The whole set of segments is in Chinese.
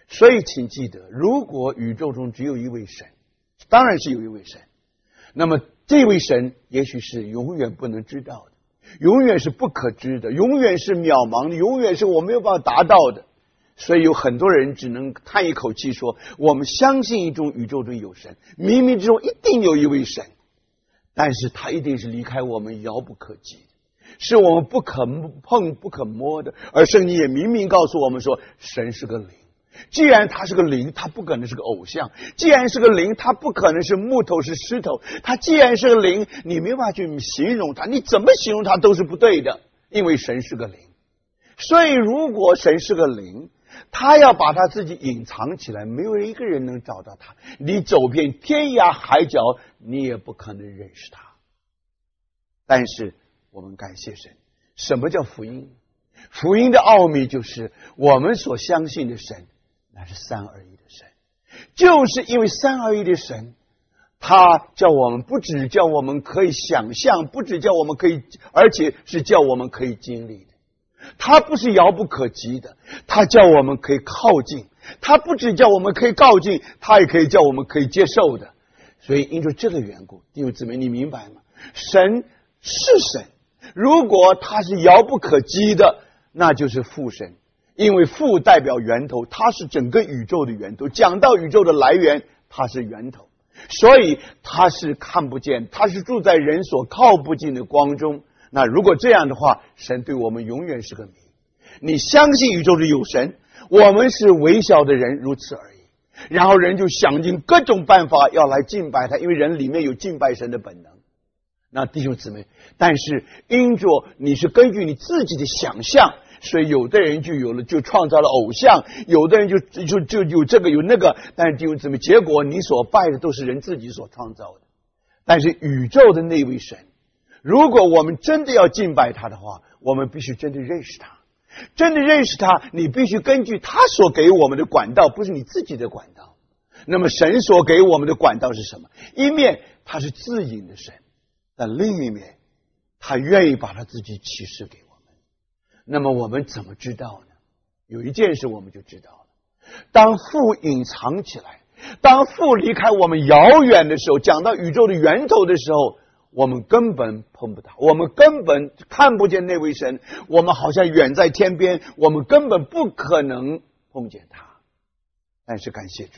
所以请记得，如果宇宙中只有一位神，当然是有一位神，那么这位神也许是永远不能知道的，永远是不可知的，永远是渺茫的，永远是我没有办法达到的。所以有很多人只能叹一口气说，我们相信一种宇宙中有神，冥冥之中一定有一位神，但是他一定是离开我们遥不可及的，是我们不可碰不可摸的。而圣经也明明告诉我们说，神是个灵。既然他是个灵，他不可能是个偶像；既然是个灵，他不可能是木头是石头。他既然是个灵，你没办法去形容他，你怎么形容他都是不对的，因为神是个灵。所以如果神是个灵，他要把他自己隐藏起来，没有一个人能找到他，你走遍天涯海角，你也不可能认识他。但是我们感谢神，什么叫福音？福音的奥秘就是我们所相信的神那是三而一的神，就是因为三而一的神，他叫我们不只叫我们可以想象，不只叫我们可以，而且是叫我们可以经历的。他不是遥不可及的，他叫我们可以靠近，他不只叫我们可以靠近，他也可以叫我们可以接受的。所以因着这个缘故，弟兄姊妹，你明白吗？神是神，如果他是遥不可及的，那就是父神，因为父代表源头，他是整个宇宙的源头。讲到宇宙的来源，他是源头，所以他是看不见，他是住在人所靠不近的光中。那如果这样的话，神对我们永远是个谜。你相信宇宙里有神，我们是微小的人，如此而已。然后人就想尽各种办法要来敬拜他，因为人里面有敬拜神的本能。那弟兄姊妹，但是因着你是根据你自己的想象，所以有的人就创造了偶像，有的人就有这个有那个，但是弟兄姊妹，结果你所拜的都是人自己所创造的。但是宇宙的那位神，如果我们真的要敬拜他的话，我们必须真的认识他。真的认识他，你必须根据他所给我们的管道，不是你自己的管道。那么神所给我们的管道是什么？一面他是自隐的神，但另一面他愿意把他自己启示给我们。那么我们怎么知道呢？有一件事我们就知道了，当父隐藏起来，当父离开我们遥远的时候，讲到宇宙的源头的时候，我们根本碰不到，我们根本看不见那位神，我们好像远在天边，我们根本不可能碰见他。但是感谢主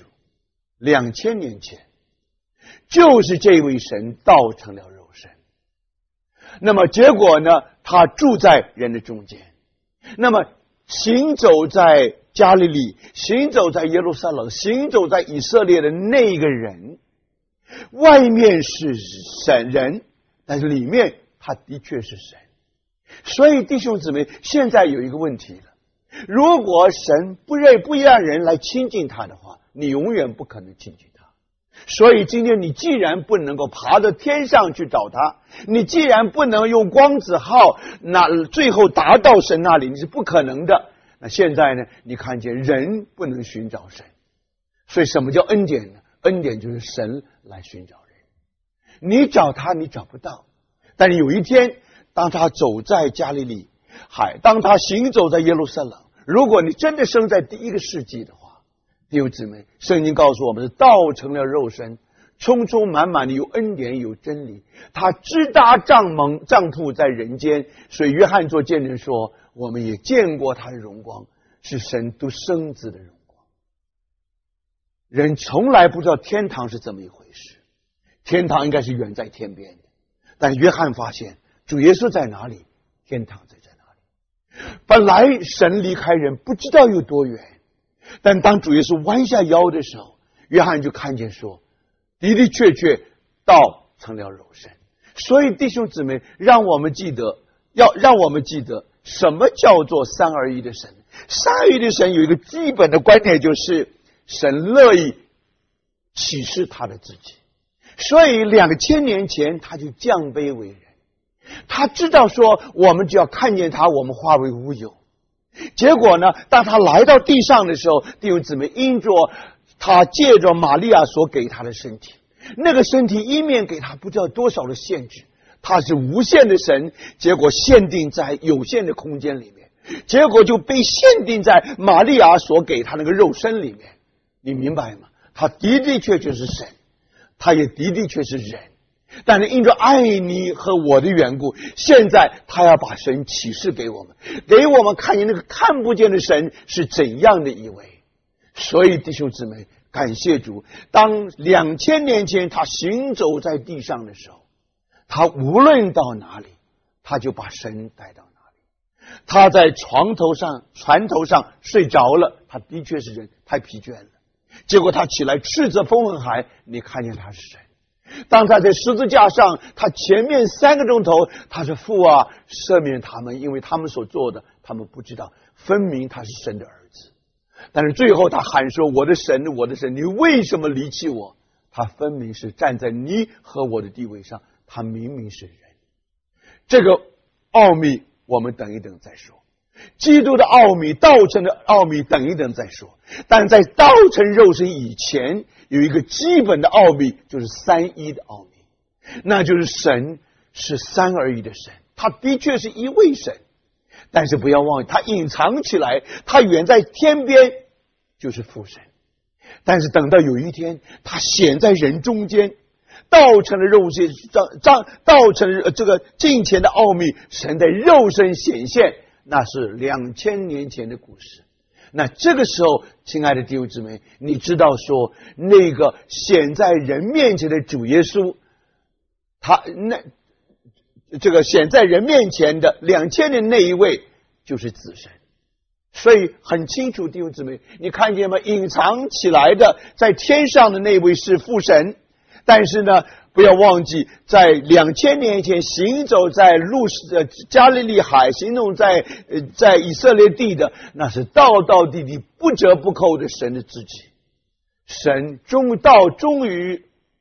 ，2000年前就是这位神道成了肉身。那么结果呢，他住在人的中间，那么行走在加利利，行走在耶路撒冷，行走在以色列的那个人，外面是神人，但是里面他的确是神。所以弟兄姊妹，现在有一个问题了，如果神不让人来亲近他的话，你永远不可能亲近他。所以今天你既然不能够爬到天上去找他，你既然不能用光子号那最后达到神那里，你是不可能的。那现在呢，你看见人不能寻找神，所以什么叫恩典呢？恩典就是神来寻找人，你找他你找不到。但是有一天，当他走在加利利海，当他行走在耶路撒冷，如果你真的生在第一个世纪的话，弟兄姊妹，圣经告诉我们是道成了肉身，充充满满的有恩典有真理，他支搭帐篷在人间。所以约翰做见证说，我们也见过他的荣光，是神独生子的荣光。人从来不知道天堂是怎么一回事，天堂应该是远在天边的，但约翰发现主耶稣在哪里，天堂在哪里。本来神离开人不知道有多远，但当主耶稣弯下腰的时候，约翰就看见说，的的确确道成了肉身。所以弟兄姊妹，让我们记得什么叫做三而一的神。三而一的神有一个基本的观点，就是神乐意启示他的自己。所以2000年前他就降卑为人，他知道说我们只要看见他，我们化为乌有。结果呢，当他来到地上的时候，弟兄姊妹，因着他借着玛利亚所给他的身体，那个身体一面给他不知道多少的限制，他是无限的神，结果限定在有限的空间里面。 结果就被限定在玛利亚所给他那个肉身里面。你明白吗？他的的确确是神，他也的的确是人，但是因着爱你和我的缘故，现在他要把神启示给我们，给我们看见那个看不见的神是怎样的一位。所以弟兄姊妹，感谢主，当2000年前他行走在地上的时候，他无论到哪里，他就把神带到哪里。他在船头上睡着了，他的确是人，太疲倦了。结果他起来斥责风和海，你看见他是神。当他在十字架上，他前面3个钟头，他说父啊，赦免他们，因为他们所做的他们不知道，分明他是神的儿子。但是最后他喊说，我的神，我的神，你为什么离弃我？他分明是站在你和我的地位上，他明明是人。这个奥秘我们等一等再说，基督的奥秘，道成的奥秘等一等再说。但在道成肉身以前，有一个基本的奥秘，就是三一的奥秘，那就是神是三而一的神，他的确是一位神，但是不要忘记他隐藏起来，他远在天边，就是父神。但是等到有一天他显在人中间，道成了肉身，道成这个近前的奥秘，神的肉身显现，那是2000年前的故事。那这个时候，亲爱的弟兄姊妹，你知道说那个显在人面前的主耶稣，他这个显在人面前的2000年那一位就是子神。所以很清楚，弟兄姊妹，你看见吗？隐藏起来的在天上的那位是父神，但是呢，不要忘记，在2000年前行走在加利利海，行动在以色列地的，那是道道地地不折不扣的神的自己。神终于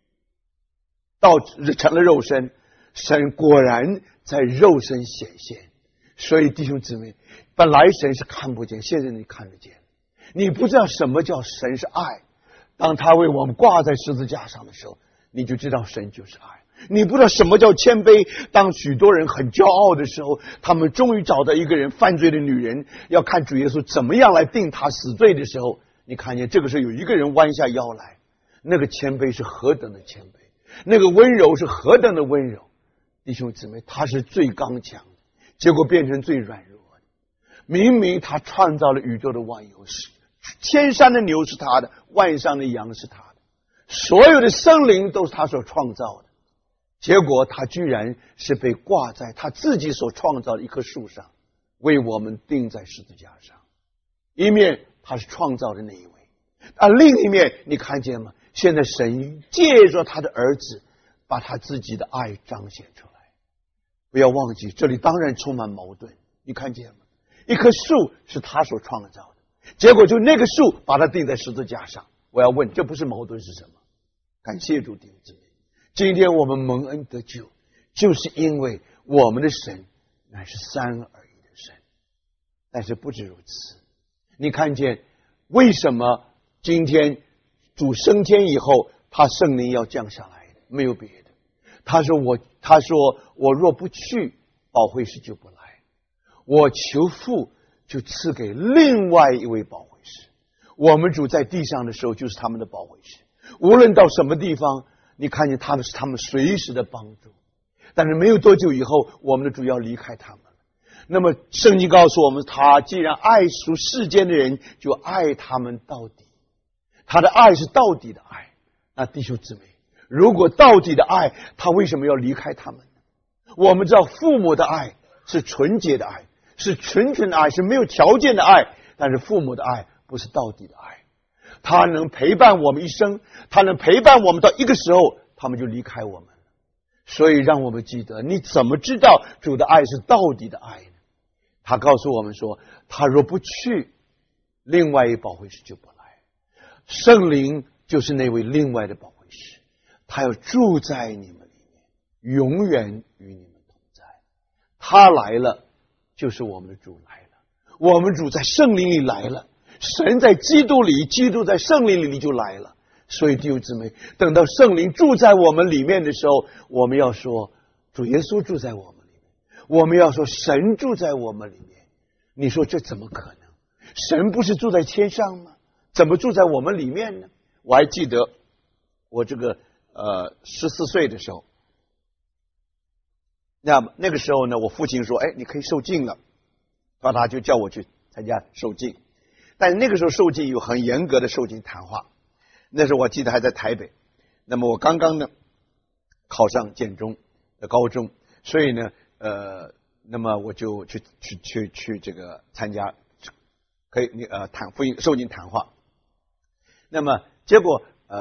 成了肉身，神果然在肉身显现。所以弟兄姊妹，本来神是看不见，现在你看得见。你不知道什么叫神是爱，当他为我们挂在十字架上的时候，你就知道神就是爱。你不知道什么叫谦卑，当许多人很骄傲的时候，他们终于找到一个人犯罪的女人，要看主耶稣怎么样来定他死罪的时候，你看见这个时候有一个人弯下腰来，那个谦卑是何等的谦卑，那个温柔是何等的温柔。弟兄姊妹，他是最刚强的，结果变成最软弱的。明明他创造了宇宙的万有，千山的牛是他的，万山的羊是他的，所有的生灵都是他所创造的，结果他居然是被挂在他自己所创造的一棵树上，为我们钉在十字架上。一面他是创造的那一位，另一面你看见吗？现在神借着他的儿子，把他自己的爱彰显出来。不要忘记，这里当然充满矛盾，你看见吗？一棵树是他所创造的，结果就那个树把它钉在十字架上。我要问，这不是矛盾是什么？感谢主弟兄姊妹，今天我们蒙恩得救，就是因为我们的神乃是三而一的神。但是不止如此，你看见为什么今天主升天以后，他圣灵要降下来的？没有别的，他说我若不去，保惠师就不来，我求父就赐给另外一位保惠师。我们主在地上的时候就是他们的保惠师，无论到什么地方，你看见他们是他们随时的帮助。但是没有多久以后，我们的主要离开他们了。那么圣经告诉我们，他既然爱属世间的人，就爱他们到底。他的爱是到底的爱。那弟兄姊妹，如果到底的爱，他为什么要离开他们呢？我们知道父母的爱是纯洁的爱，是纯纯的爱，是没有条件的爱。但是父母的爱不是到底的爱，他能陪伴我们一生，他能陪伴我们到一个时候，他们就离开我们了。所以让我们记得，你怎么知道主的爱是到底的爱呢？他告诉我们说，他若不去，另外一保惠师就不来。圣灵就是那位另外的保惠师，他要住在你们里面，永远与你们同在。他来了，就是我们的主来了，我们主在圣灵里来了，神在基督里，基督在圣灵里就来了。所以弟兄姊妹，等到圣灵住在我们里面的时候，我们要说主耶稣住在我们里面，我们要说神住在我们里面。 你说这怎么可能？神不是住在天上吗？怎么住在我们里面呢？我还记得我这个14岁的时候，那个时候呢，我父亲说：“哎，你可以受浸了。”然后他就叫我去参加受浸。但是那个时候受浸有很严格的受浸谈话。那时候我记得还在台北，那么我刚刚呢考上建中的高中，所以呢那么我就去这个参加可以谈福音受浸谈话。那么结果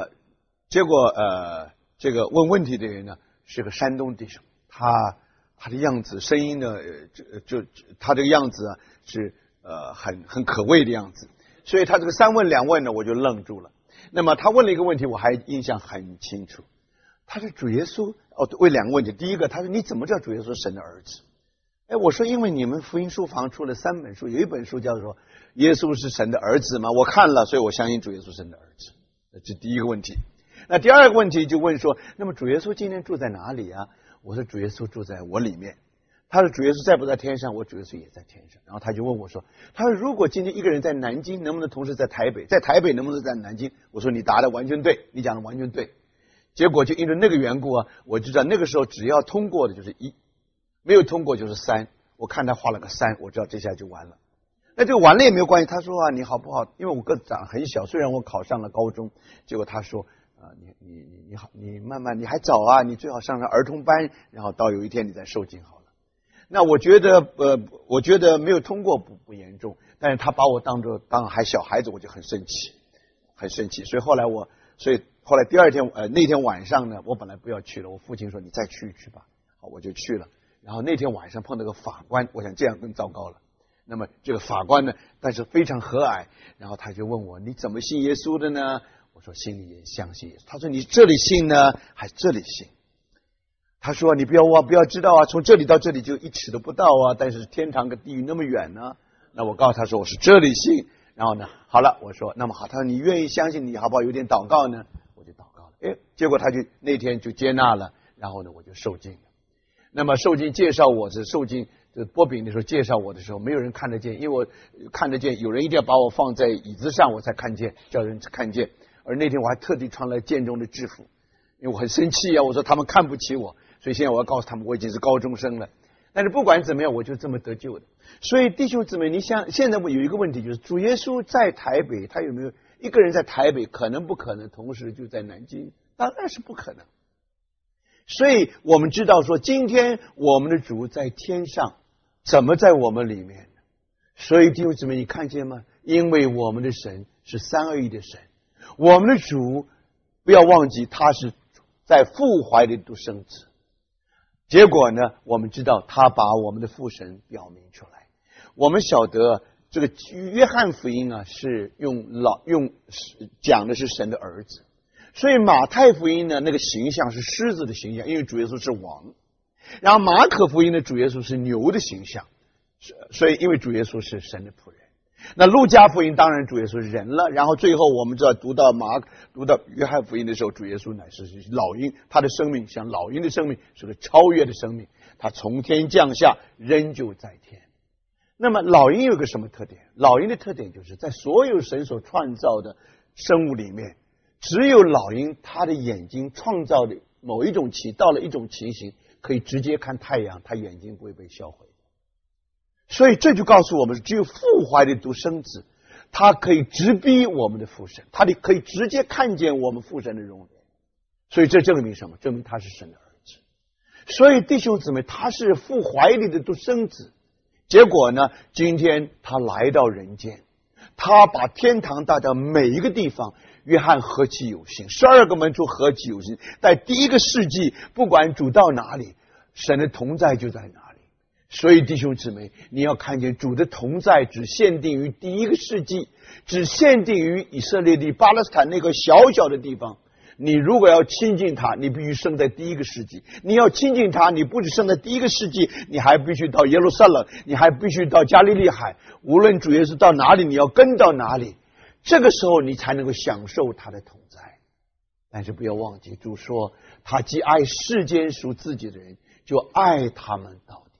这个问问题的人呢是个山东弟兄，他的样子声音呢他这个样子啊是很可畏的样子，所以他这个三问两问呢我就愣住了。那么他问了一个问题我还印象很清楚，他说主耶稣问两个问题，第一个他说你怎么知道主耶稣是神的儿子？哎，我说因为你们福音书房出了3本书，有一本书叫做耶稣是神的儿子吗？我看了，所以我相信主耶稣是神的儿子。这第一个问题。那第二个问题就问说，那么主耶稣今天住在哪里啊？我说主耶稣住在我里面。他说主耶稣在不在天上？我主耶稣也在天上。然后他就问我说，他说如果今天一个人在南京，能不能同时在台北？在台北能不能在南京？我说你答的完全对，你讲的完全对。结果就因为那个缘故啊，我就知道那个时候只要通过的就是1，没有通过就是3。我看他画了个3，我知道这下就完了。那这个完了也没有关系。他说啊，你好不好？因为我个子长得很小，虽然我考上了高中，结果他说你好，你慢慢，你还早啊，你最好上儿童班，然后到有一天你再受浸好了。那我觉得没有通过不严重，但是他把我当还小孩子，我就很生气。所以后来第二天那天晚上呢，我本来不要去了，我父亲说你再去吧，好，我就去了。然后那天晚上碰到个法官，我想这样更糟糕了。那么这个法官呢，但是非常和蔼，然后他就问我你怎么信耶稣的呢？我说心里也相信耶稣。他说你这里信呢，还这里信？他说你不要知道啊，从这里到这里就1尺都不到啊，但是天堂跟地狱那么远呢。那我告诉他说我是这里信。然后呢，好了，我说那么好，他说你愿意相信，你好不好有点祷告呢？我就祷告了。哎，结果他就那天就接纳了，然后呢我就受浸了。那么受浸介绍我是受浸波饼的时候介绍我的时候，没有人看得见，因为我看得见，有人一定要把我放在椅子上我才看见，叫人看见。而那天我还特地穿了建中的制服，因为我很生气啊，我说他们看不起我，所以现在我要告诉他们我已经是高中生了。但是不管怎么样，我就这么得救的。所以弟兄姊妹，你想现在我有一个问题，就是主耶稣在台北，他有没有一个人在台北？可能不可能同时就在南京？当然是不可能。所以我们知道说，今天我们的主在天上，怎么在我们里面呢？所以弟兄姊妹，你看见吗？因为我们的神是3而1的神，我们的主不要忘记他是在父怀里独生子。结果呢，我们知道他把我们的父神表明出来。我们晓得这个约翰福音啊，是讲的是神的儿子。所以马太福音呢，那个形象是狮子的形象，因为主耶稣是王。然后马可福音的主耶稣是牛的形象，所以因为主耶稣是神的仆人。那路加福音当然主耶稣是人了。然后最后我们知道读到约翰福音的时候，主耶稣乃是老鹰，他的生命像老鹰的生命，是个超越的生命，他从天降下，仍旧在天。那么老鹰有个什么特点？老鹰的特点就是在所有神所创造的生物里面，只有老鹰它的眼睛创造的某一种到了一种情形，可以直接看太阳，它眼睛不会被销毁。所以这就告诉我们，只有父怀的独生子，他可以直逼我们的父神，他可以直接看见我们父神的容颜。所以这证明什么？证明他是神的儿子。所以弟兄姊妹，他是父怀里的独生子。结果呢，今天他来到人间，他把天堂带到每一个地方。约翰何其有幸，12个门徒何其有幸，在第1个世纪，不管主到哪里，神的同在就在哪里。所以弟兄姊妹，你要看见主的同在只限定于第1个世纪，只限定于以色列的巴勒斯坦那个小小的地方。你如果要亲近他，你必须生在第1个世纪。你要亲近他，你不只生在第1个世纪，你还必须到耶路撒冷，你还必须到加利利海。无论主耶稣到哪里，你要跟到哪里。这个时候你才能够享受他的同在。但是不要忘记，主说他既爱世间属自己的人，就爱他们到底。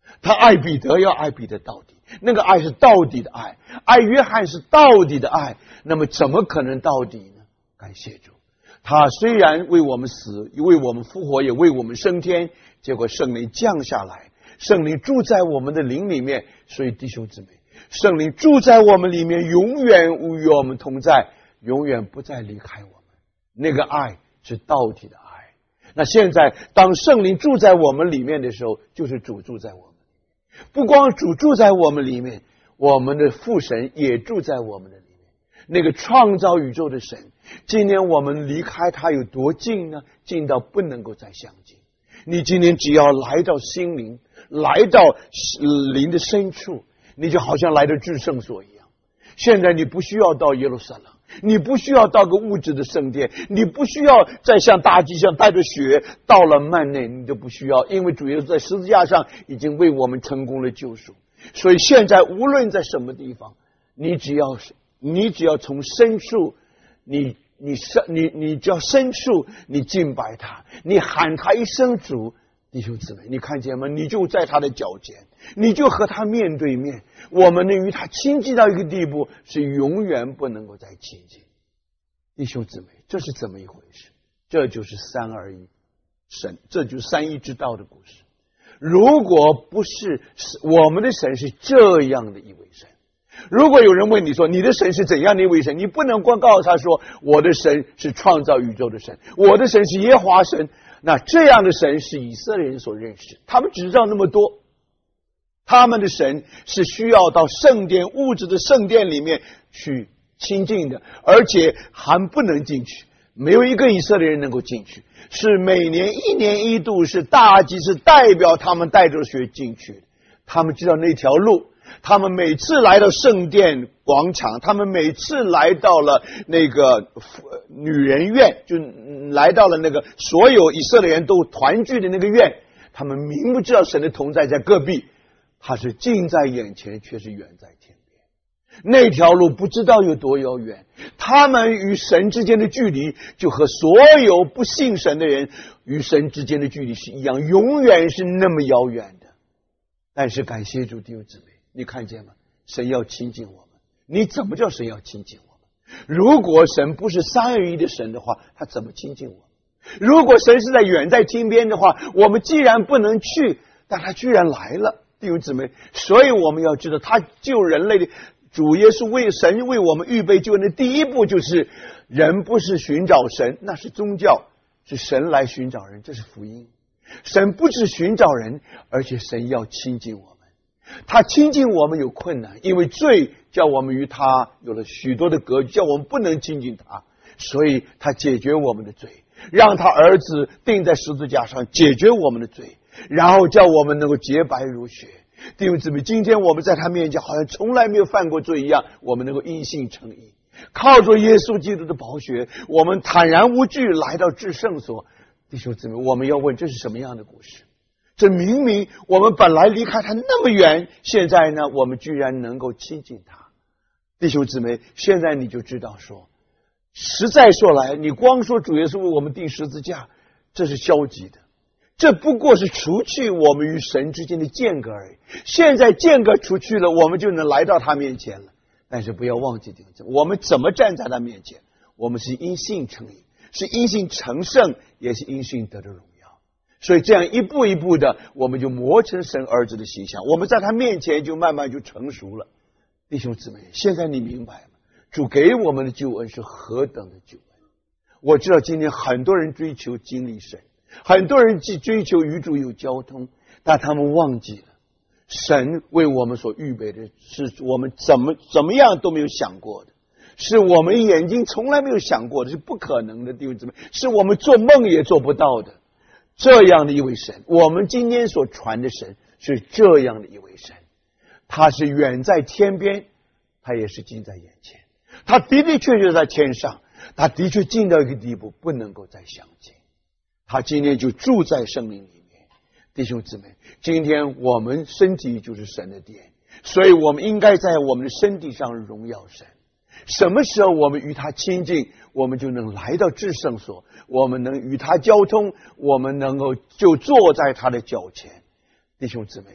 他爱彼得要爱彼得到底，那个爱是到底的爱，爱约翰是到底的爱，那么怎么可能到底呢？感谢主，他虽然为我们死，为我们复活，也为我们升天，结果圣灵降下来，圣灵住在我们的灵里面。所以弟兄姊妹，圣灵住在我们里面，永远与我们同在，永远不再离开我们。那个爱是到底的爱。那现在当圣灵住在我们里面的时候，就是主住在我们里面。不光主住在我们里面，我们的父神也住在我们的里面。那个创造宇宙的神，今天我们离开他有多近呢？近到不能够再相近。你今天只要来到心灵，来到灵的深处，你就好像来到至圣所一样。现在你不需要到耶路撒冷，你不需要到个物质的圣殿，你不需要再像大祭司带着血到了幔内，你都不需要，因为主耶稣在十字架上已经为我们成功了救赎。所以现在无论在什么地方，你只要从深处，你只要深处，你敬拜他，你喊他一声主，弟兄姊妹，你看见吗？你就在他的脚前，你就和他面对面。我们能与他亲近到一个地步，是永远不能够再亲近。弟兄姊妹，这是怎么一回事？这就是三而一神，这就是三一之道的故事。如果不是我们的神是这样的一位神，如果有人问你说你的神是怎样的一位神，你不能光告诉他说我的神是创造宇宙的神，我的神是耶和华神。那这样的神是以色列人所认识，他们只知道那么多。他们的神是需要到圣殿，物质的圣殿里面去亲近的，而且还不能进去，没有一个以色列人能够进去，是每年一年一度，是大祭司代表他们带着血进去的。他们知道那条路，他们每次来到圣殿广场，他们每次来到了那个女人院，就来到了那个所有以色列人都团聚的那个院，他们明不知道神的同在在隔壁，他是近在眼前，却是远在天边。那条路不知道有多遥远，他们与神之间的距离就和所有不信神的人与神之间的距离是一样，永远是那么遥远的。但是感谢主弟兄姊妹，你看见吗？神要亲近我们。你怎么叫神要亲近我们？如果神不是三而一的神的话，他怎么亲近我们？如果神是在远在天边的话，我们既然不能去，但他居然来了，弟兄姊妹。所以我们要知道，他救人类的主耶稣为神为我们预备救恩的第一步，就是人不是寻找神，那是宗教，是神来寻找人，这是福音。神不是寻找人，而且神要亲近我们。他亲近我们有困难，因为罪叫我们与他有了许多的隔距，叫我们不能亲近他，所以他解决我们的罪，让他儿子钉在十字架上解决我们的罪，然后叫我们能够洁白如雪。弟兄姊妹，今天我们在他面前好像从来没有犯过罪一样，我们能够因信称义，靠着耶稣基督的宝血，我们坦然无惧来到至圣所。弟兄姊妹，我们要问，这是什么样的故事？这明明我们本来离开他那么远，现在呢，我们居然能够亲近他。弟兄姊妹，现在你就知道说，实在说来，你光说主耶稣为我们钉十字架，这是消极的，这不过是除去我们与神之间的间隔而已。现在间隔除去了，我们就能来到他面前了。但是不要忘记，我们怎么站在他面前？我们是因信称义，是因信成圣，也是因信得着荣耀。所以这样一步一步的，我们就磨成神儿子的形象，我们在他面前就慢慢就成熟了。弟兄姊妹，现在你明白吗？主给我们的救恩是何等的救恩。我知道今天很多人追求经历神，很多人追求与主有交通，但他们忘记了神为我们所预备的是我们怎么样都没有想过的，是我们眼睛从来没有想过的，是不可能的。弟兄姊妹，是我们做梦也做不到的。这样的一位神，我们今天所传的神是这样的一位神，他是远在天边，他也是近在眼前，他的的确确在天上，他的确近到一个地步不能够再相近，他今天就住在圣灵里面。弟兄姊妹，今天我们身体就是神的殿，所以我们应该在我们的身体上荣耀神。什么时候我们与他亲近，我们就能来到至圣所，我们能与他交通，我们能够就坐在他的脚前。弟兄姊妹，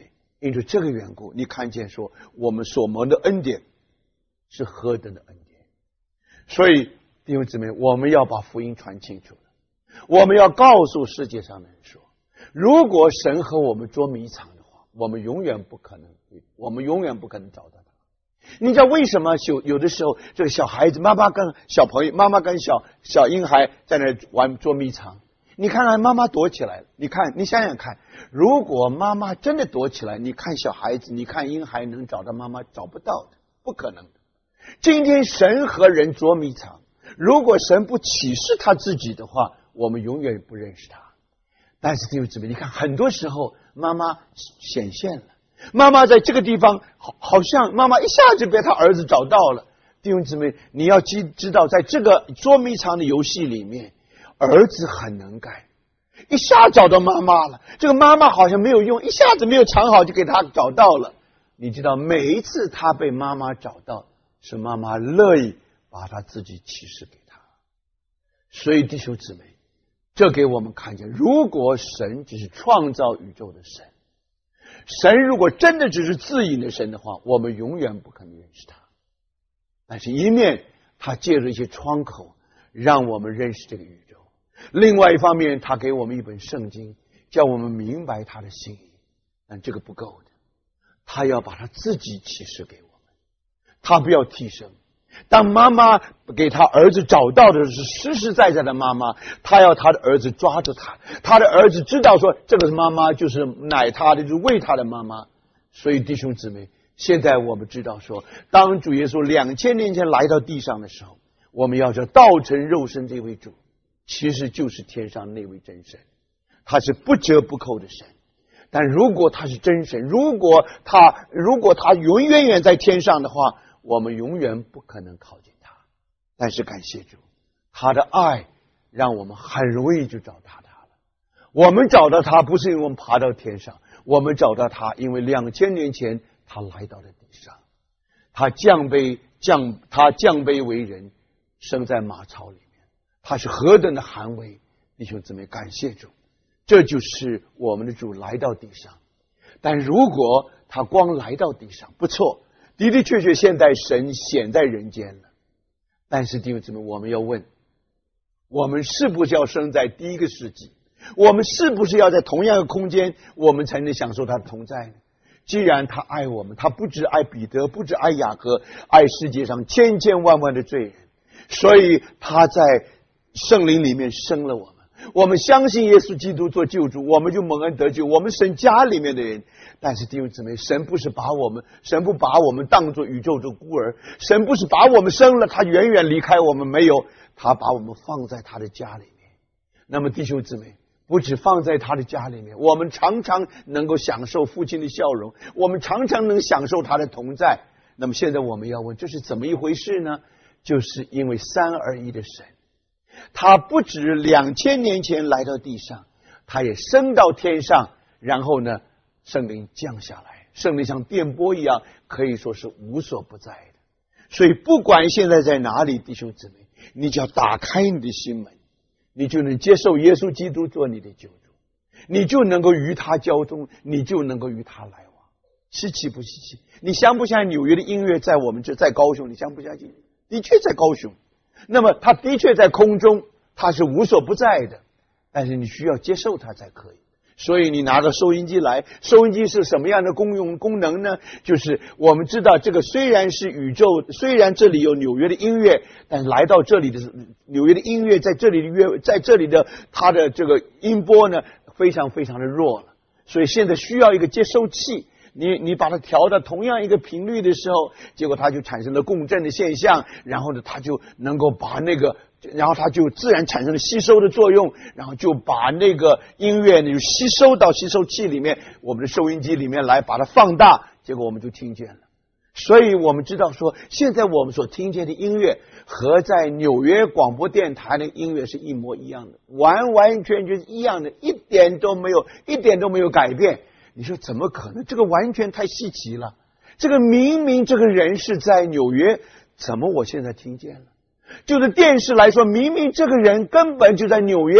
因着这个缘故，你看见说我们所蒙的恩典是何等的恩典。所以弟兄姊妹，我们要把福音传清楚了，我们要告诉世界上的人说，如果神和我们捉迷藏的话，我们永远不可能找到他。你知道为什么有的时候这个小孩子妈妈跟小婴孩在那玩捉迷藏，你看看妈妈躲起来了，你想想看，如果妈妈真的躲起来，你看小孩子，你看婴孩能找到妈妈？找不到的，不可能的。今天神和人捉迷藏，如果神不启示他自己的话，我们永远不认识他。但是弟兄姊妹，你看很多时候妈妈显现了，妈妈在这个地方好像妈妈一下就被他儿子找到了。弟兄姊妹，你要知道在这个捉迷藏的游戏里面，儿子很能干，一下找到妈妈了，这个妈妈好像没有用，一下子没有藏好就给他找到了。你知道每一次他被妈妈找到，是妈妈乐意把他自己启示给他。所以弟兄姊妹，这给我们看见，如果神只是创造宇宙的神，神如果真的只是自隐的神的话，我们永远不可能认识他。但是一面他借着一些窗口让我们认识这个宇宙，另外一方面他给我们一本圣经，叫我们明白他的心意。但这个不够的，他要把他自己启示给我们，他不要替身。当妈妈给他儿子找到的是实实在在的妈妈，他要他的儿子抓住他，他的儿子知道说这个妈妈就是奶他的，就是喂他的妈妈。所以弟兄姊妹，现在我们知道说，当主耶稣2000年前来到地上的时候，我们要说道成肉身这位主其实就是天上那位真神，他是不折不扣的神。但如果他是真神，如果他永远在天上的话，我们永远不可能靠近他。但是感谢主，他的爱让我们很容易就找到他了。我们找到他不是因为我们爬到天上，我们找到他因为2000年前他来到了地上，他降卑为人，生在马槽里面，他是何等的寒微。弟兄姊妹，感谢主，这就是我们的主来到地上。但如果他光来到地上，不错，的的确确现在神显在人间了。但是弟兄姊妹，我们要问，我们是不是要生在第一个世纪？我们是不是要在同样的空间，我们才能享受他的同在呢？既然他爱我们，他不只爱彼得，不只爱雅各，爱世界上千千万万的罪人，所以他在圣灵里面生了我们。我们相信耶稣基督做救主，我们就蒙恩得救，我们神家里面的人。但是弟兄姊妹，神不把我们当作宇宙的孤儿，神不是把我们生了他远远离开我们，没有，他把我们放在他的家里面。那么弟兄姊妹，不只放在他的家里面，我们常常能够享受父亲的笑容，我们常常能享受他的同在。那么现在我们要问，这是怎么一回事呢？就是因为三而一的神，他不止2000年前来到地上，他也升到天上，然后呢，圣灵降下来，圣灵像电波一样，可以说是无所不在的。所以不管现在在哪里，弟兄姊妹，你只要打开你的心门，你就能接受耶稣基督做你的救主，你就能够与他交通，你就能够与他来往。稀奇不稀奇？你相不相信纽约的音乐在我们这，在高雄？你相不相信？的确在高雄，那么他的确在空中，他是无所不在的，但是你需要接受他才可以。所以你拿个收音机来，收音机是什么样的功能呢？就是我们知道这个虽然是宇宙，虽然这里有纽约的音乐，但是来到这里的纽约的音乐在这里的它的这个音波呢，非常非常的弱了，所以现在需要一个接收器。你把它调到同样一个频率的时候，结果它就产生了共振的现象，然后呢，它就能够把那个，然后它就自然产生了吸收的作用，然后就把那个音乐呢就吸收到吸收器里面，我们的收音机里面来，把它放大，结果我们就听见了。所以我们知道说，现在我们所听见的音乐和在纽约广播电台的音乐是一模一样的，完完全全一样的，一点都没有改变。你说怎么可能？这个完全太稀奇了。这个明明这个人是在纽约，怎么我现在听见了？就是电视来说，明明这个人根本就在纽约，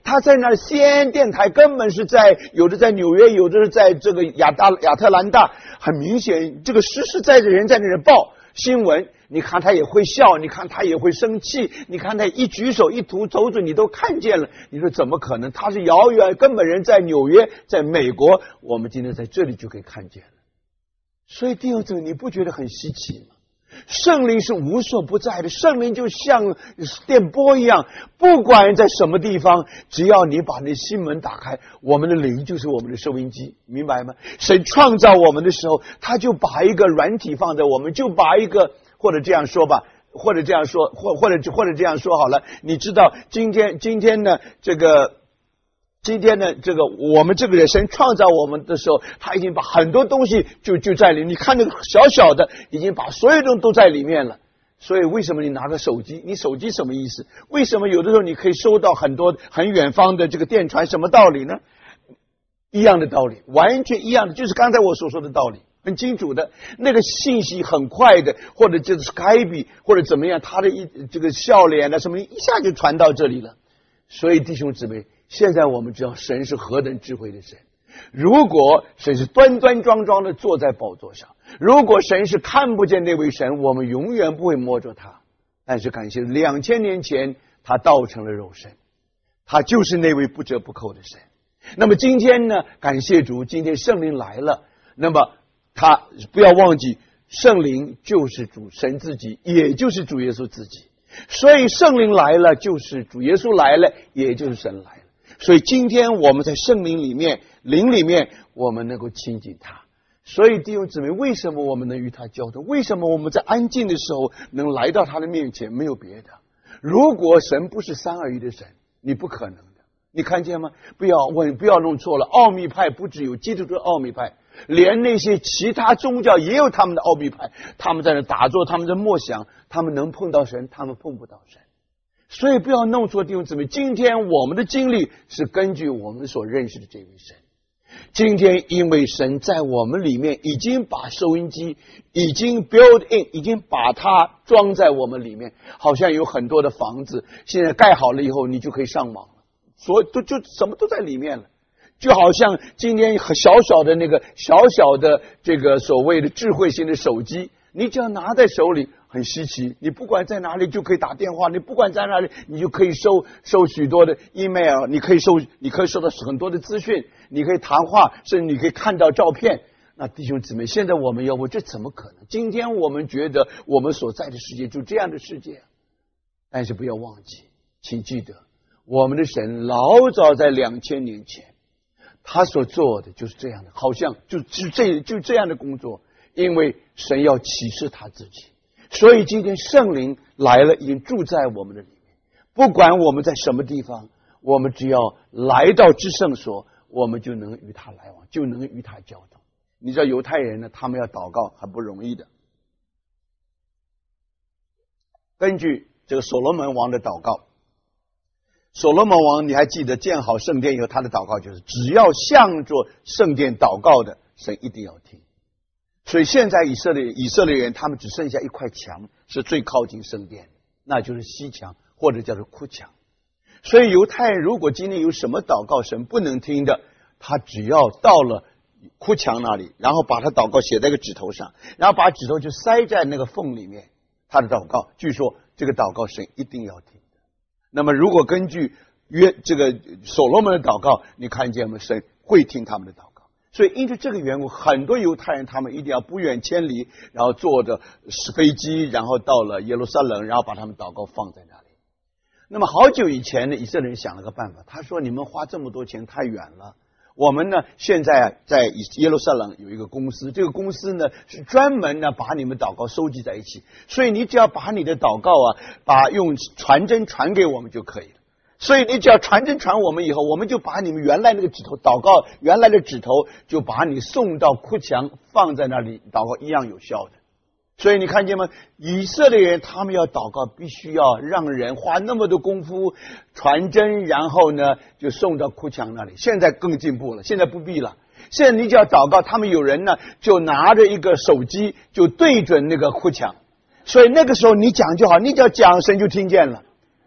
他在那西安电台根本是有的在纽约，有的是在这个亚特兰大，很明显这个实实在在人在那里报新闻，你看他也会笑，你看他也会生气，你看他一举手一吐走嘴你都看见了，你说怎么可能？他是遥远，根本人在纽约，在美国，我们今天在这里就可以看见了。所以弟兄姊妹，你不觉得很稀奇吗？圣灵是无所不在的，圣灵就像电波一样，不管在什么地方，只要你把那心门打开，我们的灵就是我们的收音机，明白吗？神创造我们的时候，他就把一个软体放在我们，就把一个，或者这样说吧，或者这样说，或者这样说好了，你知道今天呢这个我们这个人神创造我们的时候，他已经把很多东西就在里面，你看那个小小的已经把所有东西都在里面了。所以为什么你拿个手机，你手机什么意思？为什么有的时候你可以收到很多很远方的这个电传，什么道理呢？一样的道理，完全一样的，就是刚才我所说的道理，很清楚的，那个信息很快的，或者就是 Skype 或者怎么样，他的这个笑脸啊什么一下就传到这里了。所以弟兄姊妹，现在我们知道神是何等智慧的神。如果神是端端庄庄的坐在宝座上，如果神是看不见那位神，我们永远不会摸着他。但是感谢2000年前他道成了肉身，他就是那位不折不扣的神。那么今天呢，感谢主，今天圣灵来了，那么他不要忘记，圣灵就是主神自己，也就是主耶稣自己。所以圣灵来了就是主耶稣来了，也就是神来了。所以今天我们在圣灵里面，灵里面，我们能够亲近他。所以弟兄姊妹，为什么我们能与他交通？为什么我们在安静的时候能来到他的面前？没有别的。如果神不是三而一的神，你不可能的。你看见吗？不要弄错了。奥秘派不只有基督徒奥秘派，连那些其他宗教也有他们的奥秘派，他们在那打坐，他们在默想，他们能碰到神，他们碰不到神。所以不要弄错弟兄姊妹，今天我们的经历是根据我们所认识的这位神。今天因为神在我们里面已经把收音机已经 build in， 已经把它装在我们里面，好像有很多的房子现在盖好了以后你就可以上网了，所以就什么都在里面了。就好像今天小小的这个所谓的智慧型的手机，你只要拿在手里很稀奇，你不管在哪里就可以打电话，你不管在哪里你就可以收许多的 email， 你可以收到很多的资讯，你可以谈话，甚至你可以看到照片。那弟兄姊妹，现在我们要问，这怎么可能？今天我们觉得我们所在的世界就这样的世界，但是不要忘记，请记得我们的神老早在2000年前他所做的就是这样的，好像就这样的工作，因为神要启示他自己。所以今天圣灵来了，已经住在我们的里面，不管我们在什么地方，我们只要来到至圣所，我们就能与他来往，就能与他交通。你知道犹太人呢，他们要祷告很不容易的。根据这个所罗门王的祷告，所罗门王你还记得建好圣殿以后，他的祷告就是只要向着圣殿祷告的，神一定要听。所以现在以色列人他们只剩下一块墙是最靠近圣殿，那就是西墙或者叫做哭墙。所以犹太人如果今天有什么祷告神不能听的，他只要到了哭墙那里，然后把他祷告写在一个指头上，然后把指头就塞在那个缝里面，他的祷告据说这个祷告神一定要听。那么如果根据这个所罗门的祷告，你看见吗？神会听他们的祷告。所以因着这个缘故，很多犹太人他们一定要不远千里，然后坐着飞机，然后到了耶路撒冷，然后把他们祷告放在那里。那么好久以前呢，以色列人想了个办法，他说你们花这么多钱太远了，我们呢现在在耶路撒冷有一个公司，这个公司呢是专门呢把你们祷告收集在一起，所以你只要把你的祷告用传真传给我们就可以了。所以你只要传真传我们以后，我们就把你们原来那个指头祷告原来的指头就把你送到哭墙放在那里，祷告一样有效的。所以你看见吗？以色列人他们要祷告必须要让人花那么多功夫传真，然后呢就送到哭墙那里。现在更进步了，现在不必了，现在你只要祷告，他们有人呢就拿着一个手机就对准那个哭墙，所以那个时候你讲就好，你只要讲神就听见了。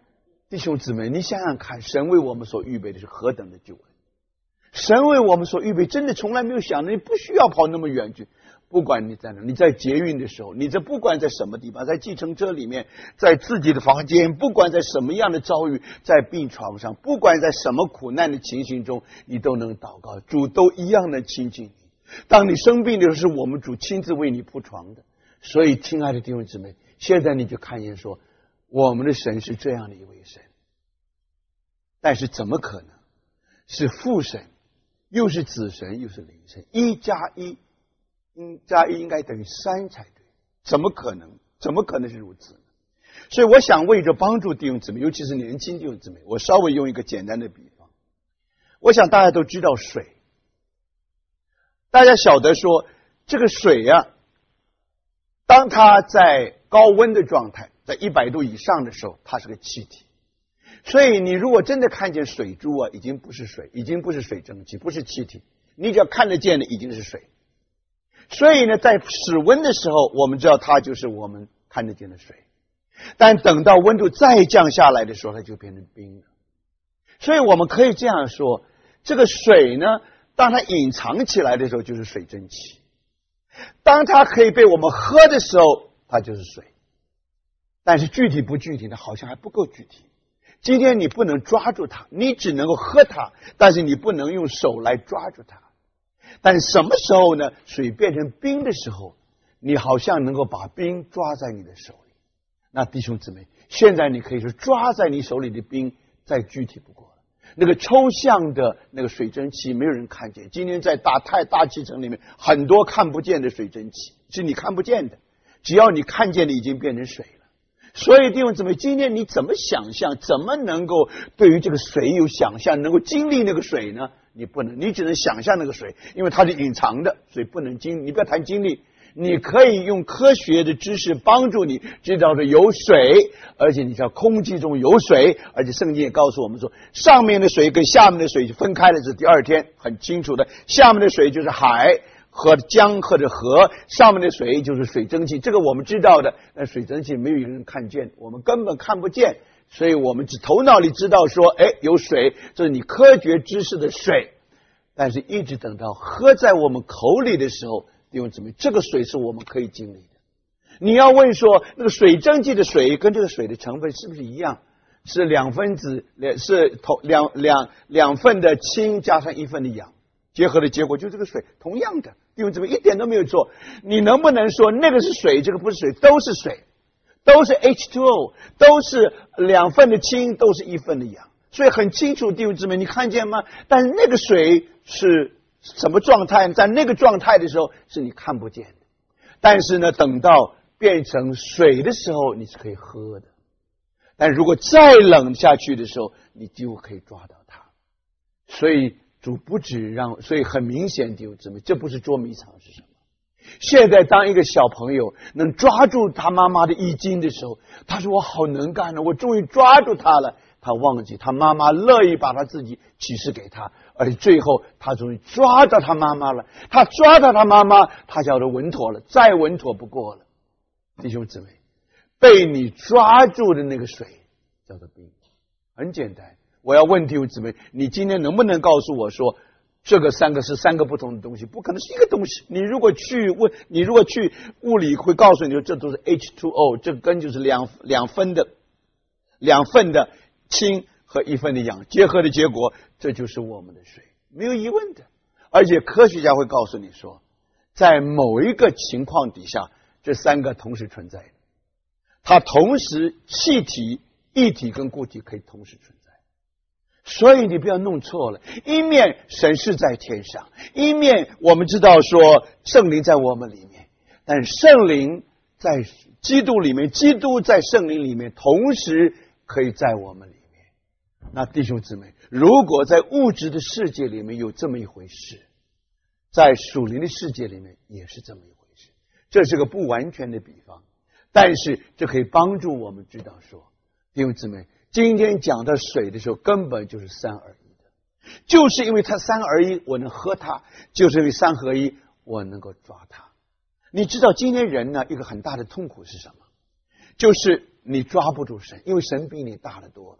弟兄姊妹，你想想看，神为我们所预备的是何等的救恩！神为我们所预备，真的从来没有想到，你不需要跑那么远去。不管你在哪，你在捷运的时候，你不管在什么地方，在计程车里面，在自己的房间，不管在什么样的遭遇，在病床上，不管在什么苦难的情形中，你都能祷告，主都一样的亲近你。当你生病的时候，是我们主亲自为你铺床的。所以，亲爱的弟兄姊妹，现在你就看见说，我们的神是这样的一位神，但是怎么可能是父神，又是子神，又是灵神？1加1应该等于3才对，怎么可能？怎么可能是如此呢？所以我想为着帮助弟兄姊妹，尤其是年轻弟兄姊妹，我稍微用一个简单的比方。我想大家都知道水，大家晓得说这个水啊，当它在高温的状态，在100度以上的时候，它是个气体。所以你如果真的看见水珠啊，已经不是水，已经不是水蒸气，不是气体，你只要看得见的已经是水。所以呢，在室温的时候，我们知道它就是我们看得见的水，但等到温度再降下来的时候，它就变成冰了。所以我们可以这样说，这个水呢，当它隐藏起来的时候，就是水蒸气；当它可以被我们喝的时候，它就是水。但是具体不具体的，好像还不够具体。今天你不能抓住它，你只能够喝它，但是你不能用手来抓住它。但什么时候呢？水变成冰的时候，你好像能够把冰抓在你的手里。那弟兄姊妹，现在你可以说抓在你手里的冰再具体不过了。那个抽象的那个水蒸气没有人看见，今天在大气层里面很多看不见的水蒸气，是你看不见的，只要你看见的已经变成水了。所以弟兄姊妹，今天你怎么想象，怎么能够对于这个水有想象，能够经历那个水呢？你不能，你只能想象那个水，因为它是隐藏的，所以不能经历。你不要谈经历，你可以用科学的知识帮助你知道的有水，而且你知道空气中有水，而且圣经也告诉我们说，上面的水跟下面的水分开了，是第二天很清楚的，下面的水就是海和江或者河，上面的水就是水蒸气，这个我们知道的。那水蒸气没有人看见，我们根本看不见，所以我们只头脑里知道说，有水，这是你科学知识的水。但是一直等到喝在我们口里的时候，弟兄姊妹，这个水是我们可以经历的。你要问说，那个水蒸气的水跟这个水的成分是不是一样？是2分子，是两份的氢加上1份的氧，结合的结果就是这个水，同样的，弟兄姊妹一点都没有错。你能不能说那个是水，这个不是水？都是水，都是 H2O， 都是2份的氢，都是1份的氧。所以很清楚，弟兄姊妹，你看见吗？但是那个水是什么状态？在那个状态的时候是你看不见的，但是呢，等到变成水的时候，你是可以喝的。但如果再冷下去的时候，你就可以抓到它。所以主不止让，所以很明显，弟兄姊妹，这不是捉迷藏是什么？现在当一个小朋友能抓住他妈妈的衣襟的时候，他说我好能干了，我终于抓住他了。他忘记他妈妈乐意把他自己启示给他，而且最后他终于抓到他妈妈了。他抓到他妈妈，他叫做稳妥了，再稳妥不过了。弟兄姊妹，被你抓住的那个水叫做冰。很简单，我要问弟兄姊妹，你今天能不能告诉我说，这个3个是3个不同的东西？不可能是一个东西。你如果去物理会告诉你说，这都是 H2O， 这个根就是两份的氢和1份的氧结合的结果，这就是我们的水，没有疑问的。而且科学家会告诉你说，在某一个情况底下，这3个同时存在的，它同时气体、液体跟固体可以同时存在。所以你不要弄错了，一面神是在天上，一面我们知道说圣灵在我们里面，但圣灵在基督里面，基督在圣灵里面，同时可以在我们里面。那弟兄姊妹，如果在物质的世界里面有这么一回事，在属灵的世界里面也是这么一回事。这是个不完全的比方，但是这可以帮助我们知道说，弟兄姊妹，今天讲到水的时候，根本就是3而1的，就是因为它3而1，我能喝它，就是因为3合1，我能够抓它。你知道今天人呢，一个很大的痛苦是什么？就是你抓不住神，因为神比你大得多了。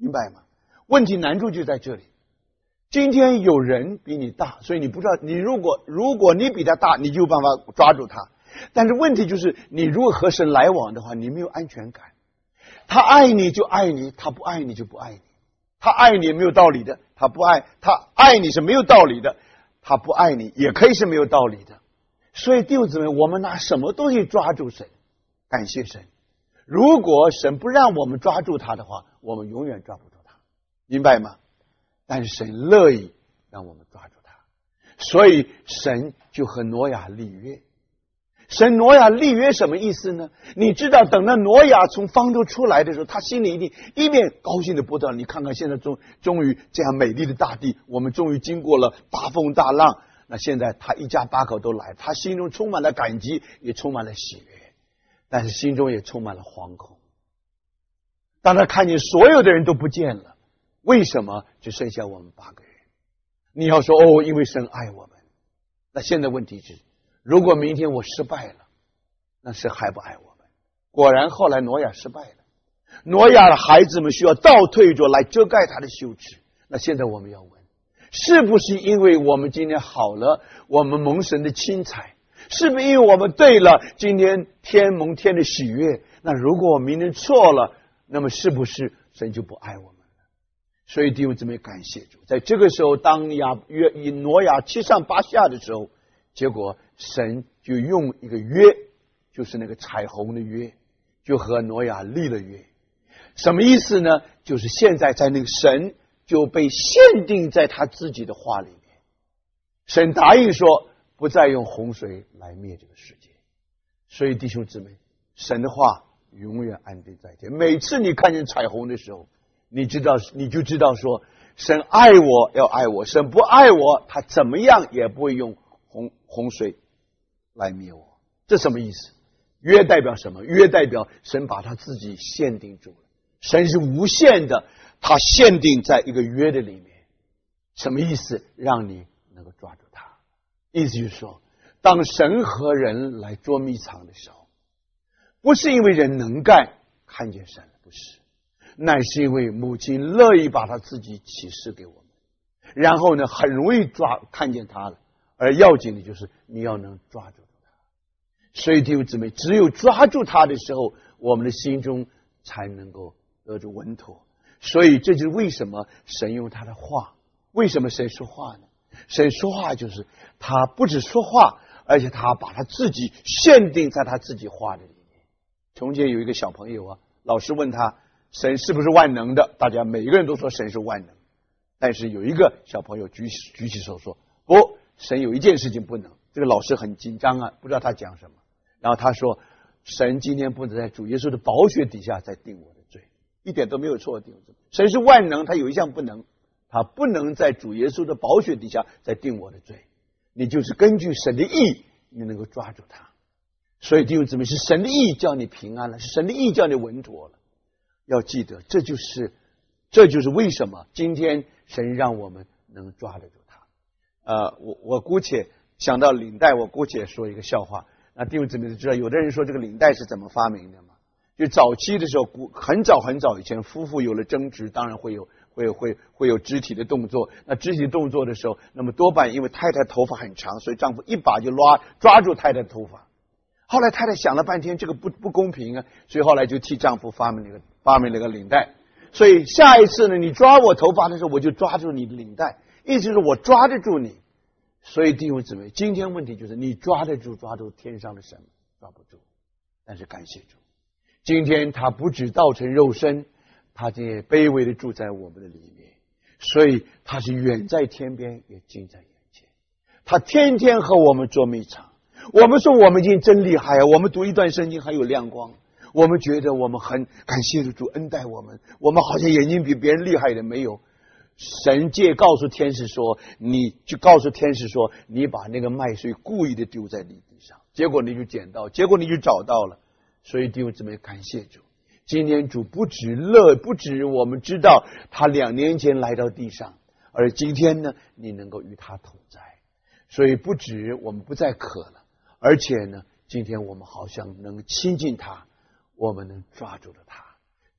明白吗？问题难处就在这里。今天有人比你大，所以你不知道，你如果你比他大，你就有办法抓住他。但是问题就是，你如果和神来往的话，你没有安全感。他爱你就爱你，他不爱你就不爱你。他爱你没有道理的，他爱你是没有道理的，他不爱你也可以是没有道理的。所以弟兄姊妹，我们拿什么东西抓住神？感谢神。如果神不让我们抓住他的话，我们永远抓不住他，明白吗？但是神乐意让我们抓住他，所以神就和挪亚立约。神挪亚立约什么意思呢？你知道，等到挪亚从方舟出来的时候，他心里一面高兴的不得了。你看看现在终于这样美丽的大地，我们终于经过了大风大浪。那现在他一家八口都来，他心中充满了感激，也充满了喜悦，但是心中也充满了惶恐。当他看见所有的人都不见了，为什么只剩下我们8个人？你要说哦，因为神爱我们。那现在问题是，如果明天我失败了，那神还不爱我们？果然后来挪亚失败了，挪亚的孩子们需要倒退着来遮盖他的羞耻。那现在我们要问，是不是因为我们今天好了，我们蒙神的亲彩？是不是因为我们对了，今天天蒙天的喜悦？那如果我明天错了，那么是不是神就不爱我们了？所以弟兄姊妹，感谢主，在这个时候，当挪亚7上8下的时候，结果神就用一个约，就是那个彩虹的约，就和挪亚立了约。什么意思呢？就是现在在那个神就被限定在他自己的话里面。神答应说不再用洪水来灭这个世界。所以弟兄姊妹，神的话永远安定在天。每次你看见彩虹的时候，你就知道说，神爱我要爱我，神不爱我，他怎么样也不会用洪水来灭我。这什么意思？约代表什么？约代表神把他自己限定住了。神是无限的，他限定在一个约的里面。什么意思？让你能够抓住他。意思就是说，当神和人来捉迷藏的时候，不是因为人能干看见神，不是，乃是因为母亲乐意把他自己启示给我们，然后呢，很容易看见他了。而要紧的就是你要能抓住他。所以弟兄姊妹，只有抓住他的时候，我们的心中才能够得着稳妥。所以这就是为什么神用他的话。为什么神说话呢？神说话就是他不只说话，而且他把他自己限定在他自己话的里面。从前有一个小朋友啊，老师问他神是不是万能的，大家每一个人都说神是万能，但是有一个小朋友举起手说不，神有一件事情不能。这个老师很紧张啊，不知道他讲什么。然后他说，神今天不能在主耶稣的宝血底下再定我的罪，一点都没有错。神是万能，他有一项不能，他不能在主耶稣的宝血底下再定我的罪。你就是根据神的义，你能够抓住他。所以弟兄姊妹，是神的义叫你平安了，是神的义叫你稳妥了。要记得，这就是为什么今天神让我们能抓得住他。我姑且想到领带，我姑且说一个笑话。那弟兄姊妹都知道，有的人说这个领带是怎么发明的吗？就早期的时候，很早以前，夫妇有了争执，当然会有肢体的动作。那肢体动作的时候，那么多半因为太太头发很长，所以丈夫一把就抓住太太的头发。后来太太想了半天，这个不公平啊，所以后来就替丈夫发明了个领带。所以下一次呢，你抓我头发的时候，我就抓住你的领带，意思是我抓得住你。所以弟兄姊妹，今天问题就是你抓住天上的神，抓不住。但是感谢主，今天他不只道成肉身，他也卑微的住在我们的里面，所以他是远在天边，也近在眼前。他天天和我们捉迷藏。我们说我们已经真厉害啊，我们读一段圣经还有亮光，我们觉得我们很感谢主恩待我们，我们好像眼睛比别人厉害的没有。神告诉天使说，你把那个麦穗故意的丢在地上，结果你就捡到，结果你就找到了。所以弟兄姊妹，感谢主，今天主不止我们知道他2年前来到地上，而今天呢，你能够与他同在。所以不止我们不再渴了，而且呢，今天我们好像能亲近他，我们能抓住了他。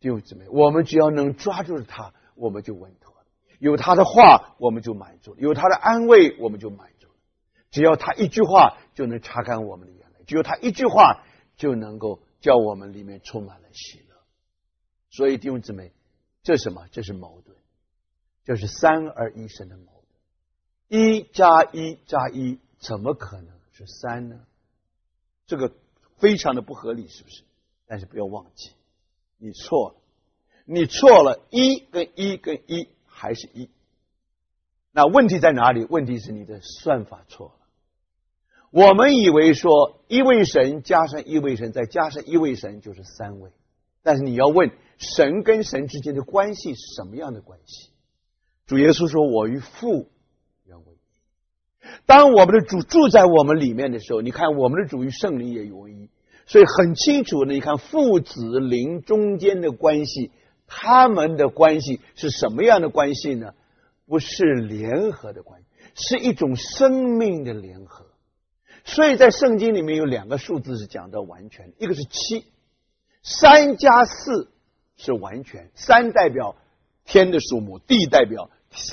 弟兄姊妹，我们只要能抓住他，我们就稳妥了。有他的话，我们就满足了；有他的安慰，我们就满足了。只要他一句话就能擦干我们的眼泪，只有他一句话就能够叫我们里面充满了喜乐。所以弟兄姊妹，这是什么？这是矛盾，这是三而一神的矛盾。1加1加1怎么可能是3呢？这个非常的不合理，是不是？但是不要忘记，你错了，你错了，1跟1跟1还是1。那问题在哪里？问题是你的算法错了。我们以为说一位神加上一位神再加上一位神就是3位，但是你要问神跟神之间的关系是什么样的关系？主耶稣说：“我与父原为一。”当我们的主住在我们里面的时候，你看我们的主与圣灵也为一，所以很清楚的，你看父子灵中间的关系，他们的关系是什么样的关系呢？不是联合的关系，是一种生命的联合。所以在圣经里面有2个数字是讲到完全，一个是7，3加4是完全，3代表天的数目，地代表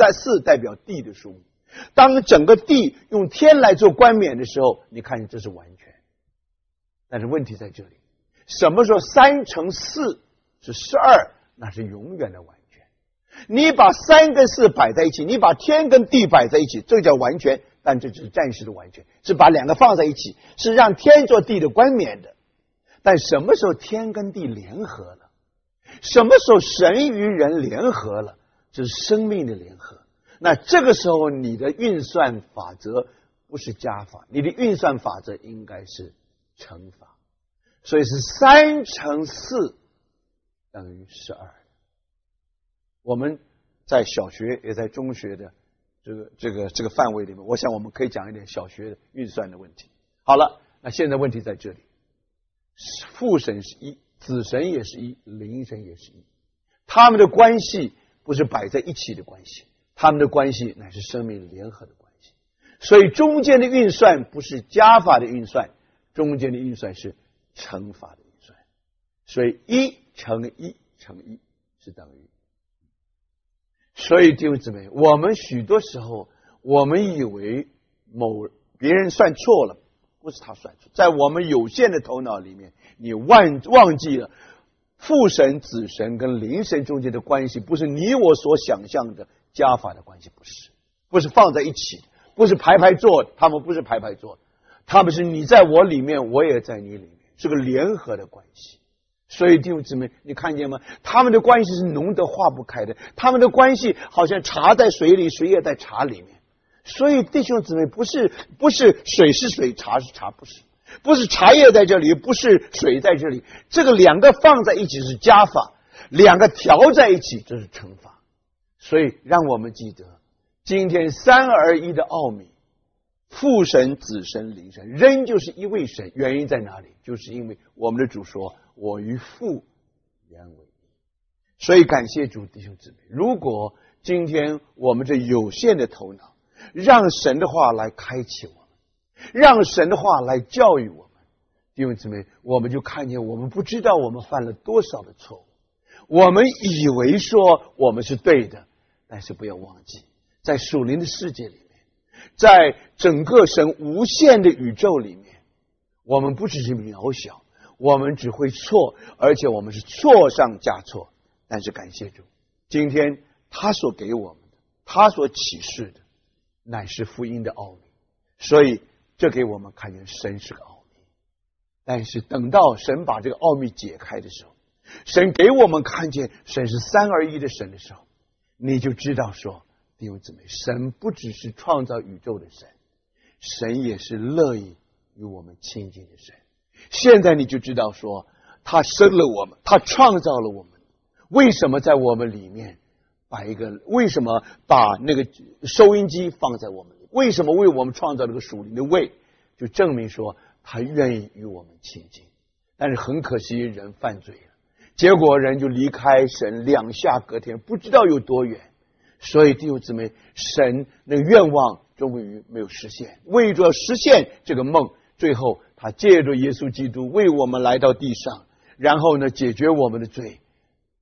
4代表地的数目。当整个地用天来做冠冕的时候，你看这是完全。但是问题在这里，什么时候3乘4是12，那是永远的完全。你把3跟4摆在一起，你把天跟地摆在一起，这叫完全，但这只是暂时的完全，是把2个放在一起，是让天做地的冠冕的。但什么时候天跟地联合了？什么时候神与人联合了？这是生命的联合。那这个时候你的运算法则不是加法，你的运算法则应该是乘法。所以是3乘4等于12。我们在小学也在中学的这个范围里面，我想我们可以讲一点小学的运算的问题。好了，那现在问题在这里，父神是1，子神也是1，灵神也是1，他们的关系不是摆在一起的关系，他们的关系乃是生命联合的关系。所以中间的运算不是加法的运算，中间的运算是乘法的运算。所以1乘1乘1是等于。所以弟兄姊妹，我们许多时候我们以为别人算错了，不是他算错，在我们有限的头脑里面，你忘记了父神、子神跟灵神中间的关系，不是你我所想象的加法的关系，不是放在一起，不是排坐，他们不是排坐，他们是你在我里面，我也在你里面，是个联合的关系。所以弟兄姊妹，你看见吗？他们的关系是浓得化不开的，他们的关系好像茶在水里，水也在茶里面。所以弟兄姊妹，不是水是水，茶是茶，不是茶叶在这里，不是水在这里，这个2个放在一起是加法，2个调在一起这是乘法。所以让我们记得今天3而1的奥秘，父神、子神、灵神仍旧是一位神。原因在哪里？就是因为我们的主说：“我与父原为一。”所以感谢主，弟兄姊妹，如果今天我们这有限的头脑让神的话来开启我们，让神的话来教育我们，弟兄姊妹，我们就看见我们不知道我们犯了多少的错误。我们以为说我们是对的，但是不要忘记，在属灵的世界里面，在整个神无限的宇宙里面，我们不只是渺小，我们只会错，而且我们是错上加错。但是感谢主，今天他所给我们的，他所启示的乃是福音的奥秘，所以这给我们看见神是个奥秘。但是等到神把这个奥秘解开的时候，神给我们看见神是3而1的神的时候，你就知道说，弟兄姊妹，神不只是创造宇宙的神，神也是乐意与我们亲近的神。现在你就知道说，他生了我们，他创造了我们，为什么在我们里面为什么把那个收音机放在我们里，为什么为我们创造了个属灵的胃，就证明说他愿意与我们亲近。但是很可惜人犯罪了，结果人就离开神两下隔天，不知道有多远。所以弟兄姊妹，神那个愿望终于没有实现，为着实现这个梦，最后他借着耶稣基督为我们来到地上，然后呢解决我们的罪，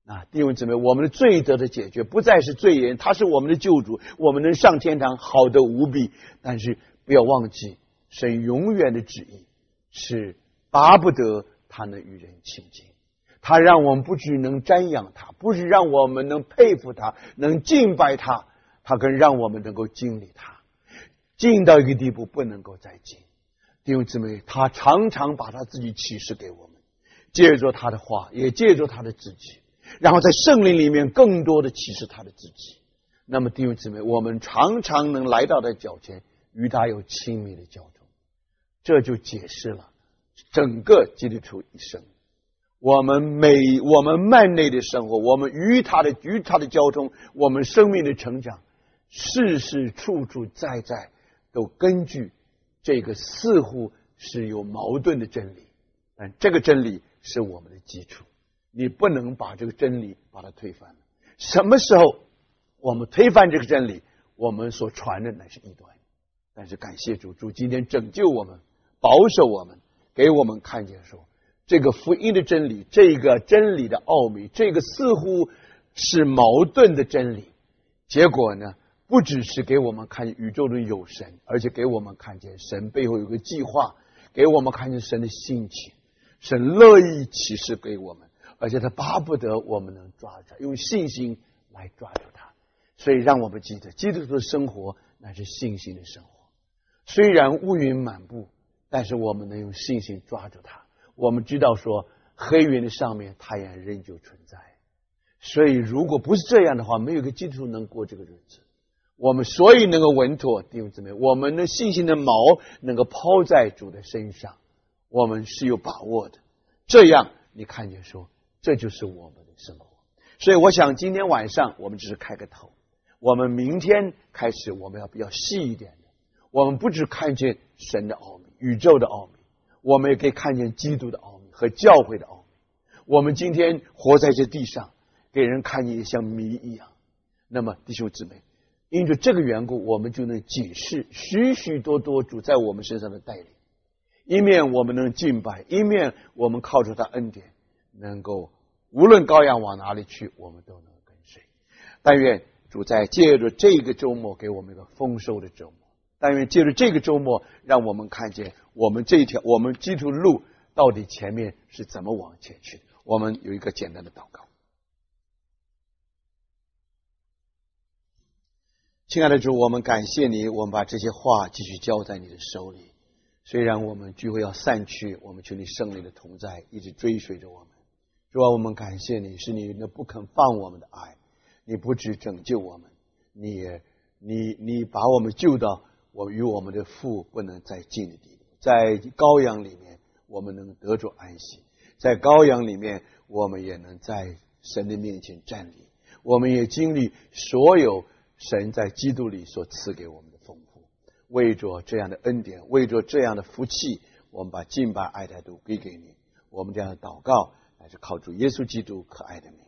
弟兄姊妹，我们的罪得的解决不再是罪人，他是我们的救主，我们能上天堂，好得无比。但是不要忘记，神永远的旨意是巴不得他能与人亲近，他让我们不只能瞻仰他，不是让我们能佩服他，能敬拜他，他更让我们能够经历他，近到一个地步不能够再近。弟兄姊妹，他常常把他自己启示给我们，借着他的话，也借着他的自己，然后在圣灵里面更多的启示他的自己。那么弟兄姊妹，我们常常能来到他脚前，与他有亲密的交通，这就解释了整个基督徒一生。我们慢内的生活，我们与他的交通，我们生命的成长，事事处处在都根据这个似乎是有矛盾的真理，但这个真理是我们的基础，你不能把这个真理把它推翻了。什么时候我们推翻这个真理，我们所传的乃是异端。但是感谢主，主今天拯救我们，保守我们，给我们看见说，这个福音的真理，这个真理的奥秘，这个似乎是矛盾的真理，结果呢，不只是给我们看见宇宙中有神，而且给我们看见神背后有个计划，给我们看见神的心情，神乐意启示给我们，而且他巴不得我们能抓住，用信心来抓住它。所以让我们记得，基督徒的生活乃是信心的生活。虽然乌云满布，但是我们能用信心抓住它。我们知道说，黑云的上面太阳仍旧存在。所以如果不是这样的话，没有一个基督徒能过这个日子。我们所以能够稳妥，弟兄姊妹，我们的信心的锚能够抛在主的身上，我们是有把握的。这样你看见说，这就是我们的生活。所以我想今天晚上我们只是开个头，我们明天开始我们要比较细一点的，我们不只看见神的奥秘，宇宙的奥秘，我们也可以看见基督的奥秘和教会的奥秘。我们今天活在这地上，给人看见像谜一样。那么弟兄姊妹，因着这个缘故，我们就能解释许许多多主在我们身上的带领。一面我们能敬拜，一面我们靠着他恩典，能够无论羔羊往哪里去，我们都能跟随。但愿主在借着这个周末给我们一个丰收的周末，但愿借着这个周末让我们看见我们这一条我们基督路到底前面是怎么往前去。我们有一个简单的祷告。亲爱的主，我们感谢你，我们把这些话继续交在你的手里。虽然我们聚会要散去，我们求你圣灵的同在一直追随着我们。主啊，我们感谢你，是你那不肯放我们的爱，你不只拯救我们，你把我们救到我与我们的父不能再近的地步。在羔羊里面我们能得着安息，在羔羊里面我们也能在神的面前站立，我们也经历所有神在基督里所赐给我们的丰富。为着这样的恩典，为着这样的福气，我们把敬拜爱戴都归给你。我们这样的祷告乃是靠主耶稣基督可爱的名。